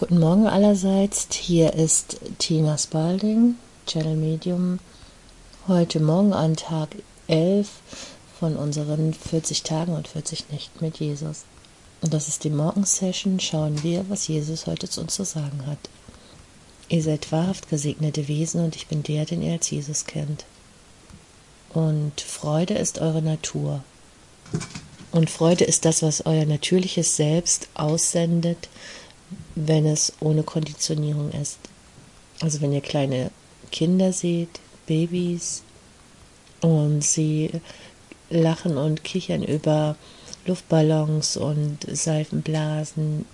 Guten Morgen allerseits, hier ist Tina Spalding, Channel Medium. Heute Morgen an Tag 11 von unseren 40 Tagen und 40 Nächten mit Jesus. Und das ist die Morgensession, schauen wir, was Jesus heute zu uns zu sagen hat. Ihr seid wahrhaft gesegnete Wesen und ich bin der, den ihr als Jesus kennt. Und Freude ist eure Natur. Und Freude ist das, was euer natürliches Selbst aussendet, wenn es ohne Konditionierung ist. Also wenn ihr kleine Kinder seht, Babys, und sie lachen und kichern über Luftballons und Seifenblasen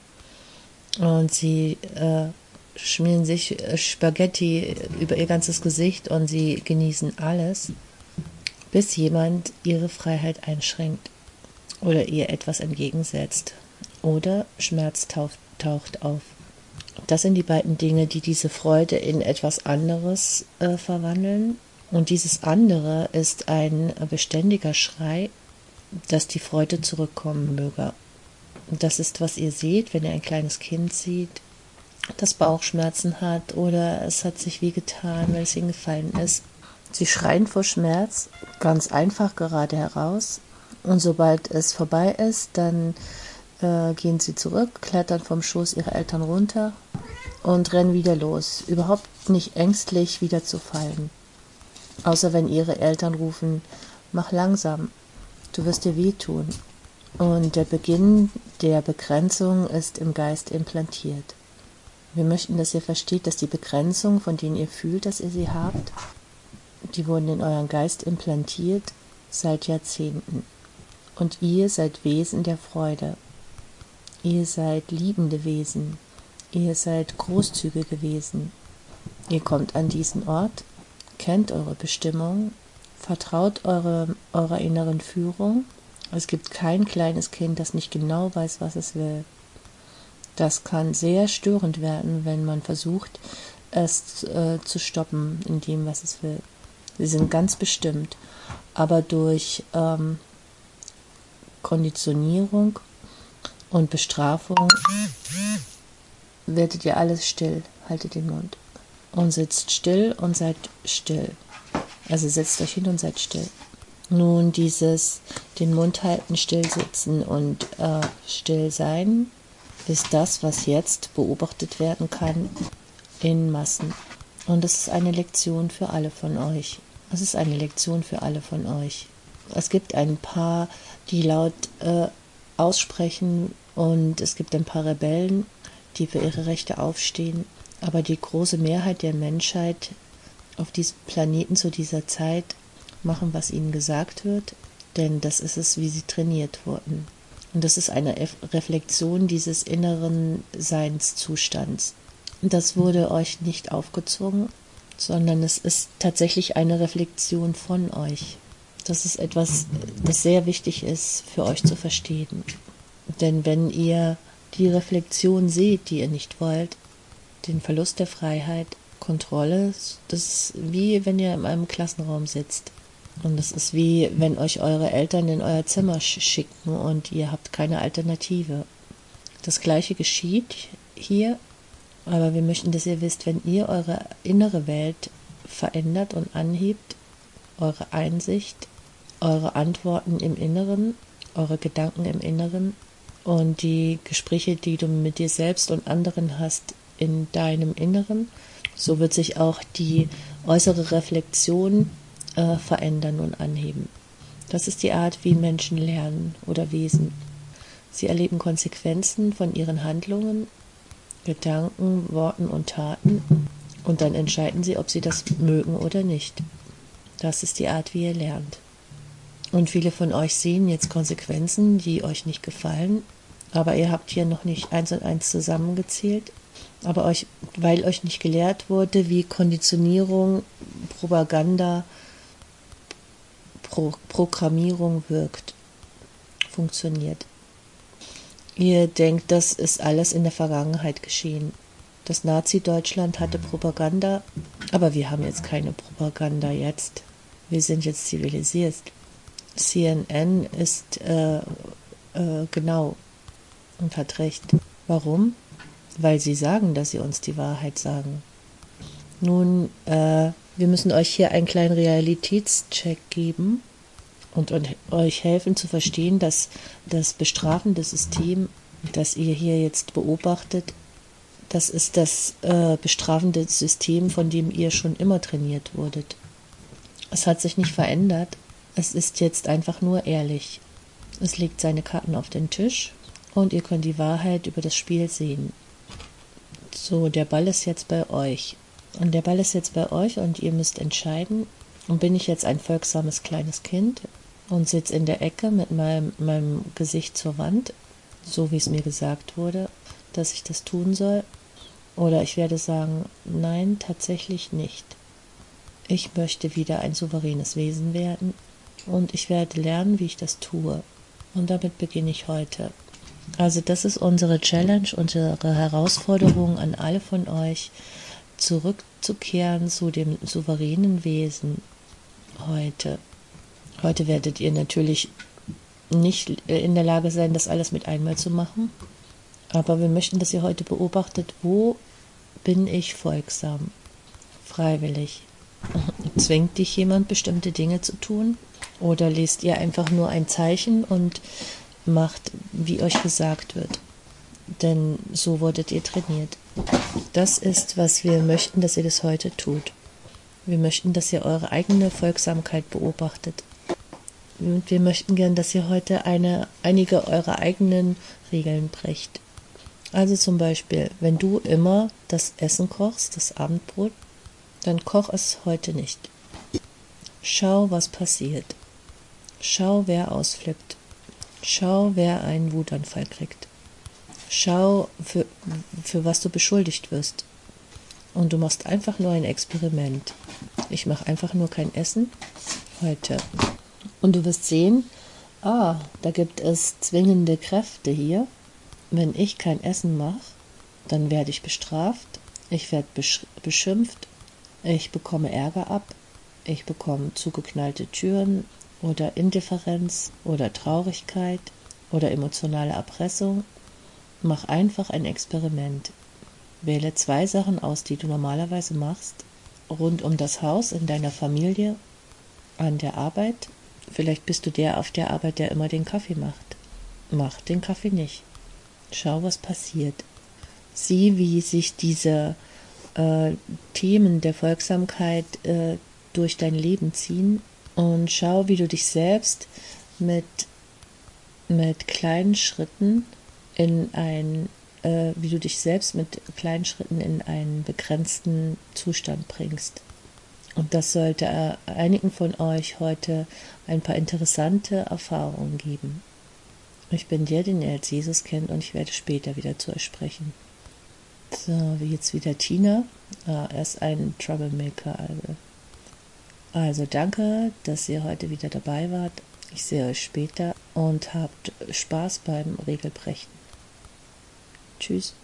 und sie schmieren sich Spaghetti über ihr ganzes Gesicht und sie genießen alles, bis jemand ihre Freiheit einschränkt oder ihr etwas entgegensetzt oder Schmerz taucht auf. Das sind die beiden Dinge, die diese Freude in etwas anderes verwandeln. Und dieses andere ist ein beständiger Schrei, dass die Freude zurückkommen möge. Und das ist, was ihr seht, wenn ihr ein kleines Kind seht, das Bauchschmerzen hat oder es hat sich wehgetan, weil es ihnen gefallen ist. Sie schreien vor Schmerz, ganz einfach gerade heraus. Und sobald es vorbei ist, dann gehen sie zurück, klettern vom Schoß ihrer Eltern runter und rennen wieder los. Überhaupt nicht ängstlich, wieder zu fallen. Außer wenn ihre Eltern rufen, mach langsam, du wirst dir wehtun. Und der Beginn der Begrenzung ist im Geist implantiert. Wir möchten, dass ihr versteht, dass die Begrenzung, von denen ihr fühlt, dass ihr sie habt, die wurden in euren Geist implantiert seit Jahrzehnten. Und ihr seid Wesen der Freude. Ihr seid liebende Wesen. Ihr seid großzügige Wesen. Ihr kommt an diesen Ort, kennt eure Bestimmung, vertraut eurer inneren Führung. Es gibt kein kleines Kind, das nicht genau weiß, was es will. Das kann sehr störend werden, wenn man versucht, es zu stoppen in dem, was es will. Sie sind ganz bestimmt, aber durch Konditionierung und Bestrafung werdet ihr alles still, haltet den Mund und sitzt still und seid still. Also setzt euch hin und seid still. Nun dieses den Mund halten, still sitzen und still sein ist das, was jetzt beobachtet werden kann in Massen. Und es ist eine Lektion für alle von euch. Es ist eine Lektion für alle von euch. Es gibt ein paar, die laut aussprechen und es gibt ein paar Rebellen, die für ihre Rechte aufstehen. Aber die große Mehrheit der Menschheit auf diesem Planeten zu dieser Zeit machen, was ihnen gesagt wird, denn das ist es, wie sie trainiert wurden. Und das ist eine Reflexion dieses inneren Seinszustands. Das wurde euch nicht aufgezwungen, sondern es ist tatsächlich eine Reflexion von euch. Das ist etwas, das sehr wichtig ist für euch zu verstehen. Denn wenn ihr die Reflexion seht, die ihr nicht wollt, den Verlust der Freiheit, Kontrolle, das ist wie wenn ihr in einem Klassenraum sitzt. Und es ist wie wenn euch eure Eltern in euer Zimmer schicken und ihr habt keine Alternative. Das Gleiche geschieht hier, aber wir möchten, dass ihr wisst, wenn ihr eure innere Welt verändert und anhebt, eure Einsicht, eure Antworten im Inneren, eure Gedanken im Inneren und die Gespräche, die du mit dir selbst und anderen hast in deinem Inneren, so wird sich auch die äußere Reflexion verändern und anheben. Das ist die Art, wie Menschen lernen oder Wesen. Sie erleben Konsequenzen von ihren Handlungen, Gedanken, Worten und Taten und dann entscheiden sie, ob sie das mögen oder nicht. Das ist die Art, wie ihr lernt. Und viele von euch sehen jetzt Konsequenzen, die euch nicht gefallen, aber ihr habt hier noch nicht 1 und 1 zusammengezählt, aber weil euch nicht gelehrt wurde, wie Konditionierung, Propaganda, Programmierung wirkt, funktioniert. Ihr denkt, das ist alles in der Vergangenheit geschehen. Das Nazi-Deutschland hatte Propaganda, aber wir haben jetzt keine Propaganda jetzt. Wir sind jetzt zivilisiert. CNN ist genau und hat recht. Warum? weil sie sagen, dass sie uns die Wahrheit sagen. Nun, wir müssen euch hier einen kleinen Realitätscheck geben und euch helfen zu verstehen, dass das bestrafende System, das ihr hier jetzt beobachtet, das ist das bestrafende System, von dem ihr schon immer trainiert wurdet. Es hat sich nicht verändert, es ist jetzt einfach nur ehrlich. Es legt seine Karten auf den Tisch und ihr könnt die Wahrheit über das Spiel sehen. So, der Ball ist jetzt bei euch. Und der Ball ist jetzt bei euch und ihr müsst entscheiden, bin ich jetzt ein folgsames kleines Kind und sitze in der Ecke mit meinem Gesicht zur Wand, so wie es mir gesagt wurde, dass ich das tun soll, oder ich werde sagen, nein, tatsächlich nicht. Ich möchte wieder ein souveränes Wesen werden und ich werde lernen, wie ich das tue. Und damit beginne ich heute. Also das ist unsere Challenge, unsere Herausforderung an alle von euch, zurückzukehren zu dem souveränen Wesen heute. Heute werdet ihr natürlich nicht in der Lage sein, das alles mit einmal zu machen, aber wir möchten, dass ihr heute beobachtet, wo bin ich folgsam, freiwillig. Zwingt dich jemand, bestimmte Dinge zu tun? Oder lest ihr einfach nur ein Zeichen und macht, wie euch gesagt wird? Denn so wurdet ihr trainiert. Das ist, was wir möchten, dass ihr das heute tut. Wir möchten, dass ihr eure eigene Folgsamkeit beobachtet. Und wir möchten gern, dass ihr heute einige eurer eigenen Regeln brecht. Also zum Beispiel, wenn du immer das Essen kochst, das Abendbrot, dann koch es heute nicht. Schau, was passiert. Schau, wer ausflippt. Schau, wer einen Wutanfall kriegt. Schau, für was du beschuldigt wirst. Und du machst einfach nur ein Experiment. Ich mache einfach nur kein Essen heute. Und du wirst sehen, da gibt es zwingende Kräfte hier. Wenn ich kein Essen mache, dann werde ich bestraft, ich werde beschimpft, ich bekomme Ärger ab, ich bekomme zugeknallte Türen oder Indifferenz oder Traurigkeit oder emotionale Erpressung. Mach einfach ein Experiment. Wähle 2 Sachen aus, die du normalerweise machst, rund um das Haus, in deiner Familie, an der Arbeit. Vielleicht bist du der auf der Arbeit, der immer den Kaffee macht. Mach den Kaffee nicht. Schau, was passiert. Sieh, wie sich diese Themen der Folgsamkeit durch dein Leben ziehen und schau, wie du dich selbst mit kleinen Schritten in einen begrenzten Zustand bringst. Und das sollte einigen von euch heute ein paar interessante Erfahrungen geben. Ich bin der, den ihr als Jesus kennt, und ich werde später wieder zu euch sprechen. So, wie jetzt wieder Tina. Er ist ein Troublemaker. Also danke, dass ihr heute wieder dabei wart. Ich sehe euch später und habt Spaß beim Regelbrechen. Tschüss.